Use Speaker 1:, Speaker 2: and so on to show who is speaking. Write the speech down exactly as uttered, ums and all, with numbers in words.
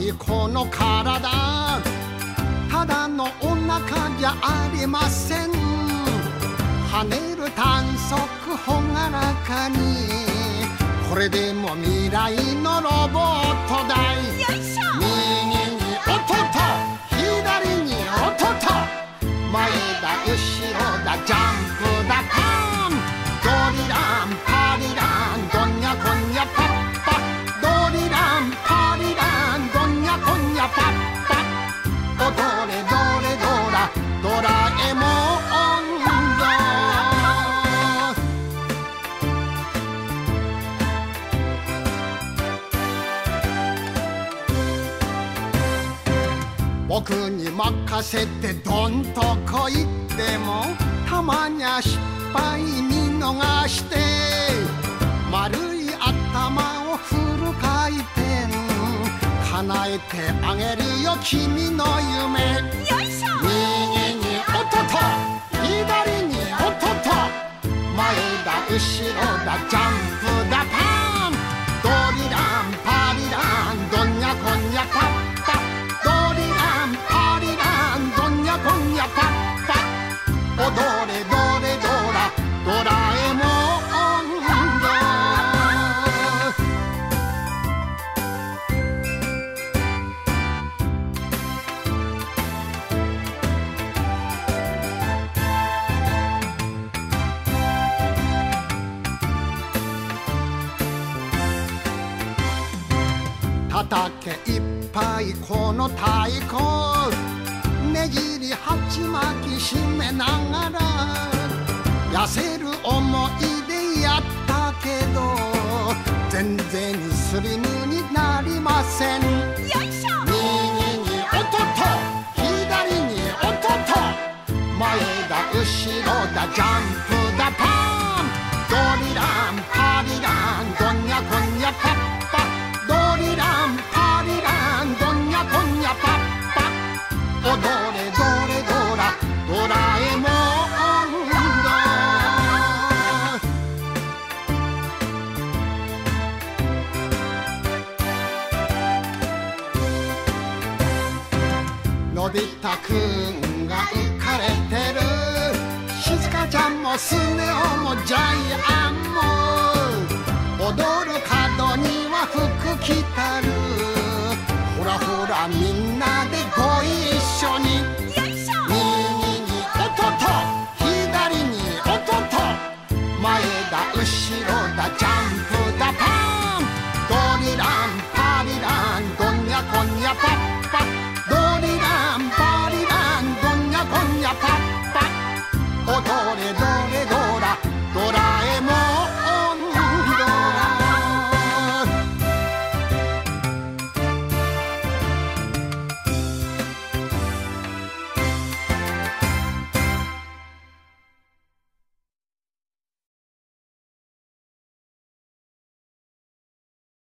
Speaker 1: いこの体、ただのお腹じゃありません。跳ねる短足ほがらかに、これでも未来のロボットだい。
Speaker 2: よいしょ。
Speaker 1: 右におっとっと、左におっとっと、前だ後ろだジャンプだパン、ドリランパリランドニャコニャパッパ、ドリランパリランドニャコニャパッパ、おどれどれどらドラえもんよ。僕に任せてどんとこいっても、たまにゃ失敗見逃して、丸い頭をフル回転、叶えてあげるよ君の夢。
Speaker 2: よいしょ。
Speaker 1: 右におっとっと、左におっとっと、前だ後ろだジャンプだパン、ドリランパリランドニャコニャパッパ、ドリランパリランドニャコニャパッパ、おどれどれどらドラえもんよ。叩けいっぱいこの太鼓、ねじり鉢巻き締めながら、痩せる思いでやったけど、全然スリムになりません。
Speaker 2: よいしょ。
Speaker 1: 右におっとっと、左におっとっと、前だ後ろだジャンプだパン、ドリランパリランドニャコニャパッパ、ドリランパリランドニャコニャパッパ、おどれどれどらドラえもんだ。のび太くんが浮かれてる、しずかちゃんもスネ夫もジャイアンも、踊る角には服着たる、ほらほらみんなでご一緒に。
Speaker 2: よいしょ。
Speaker 1: 右におっとっと、左におっとっと、前だ後ろだジャン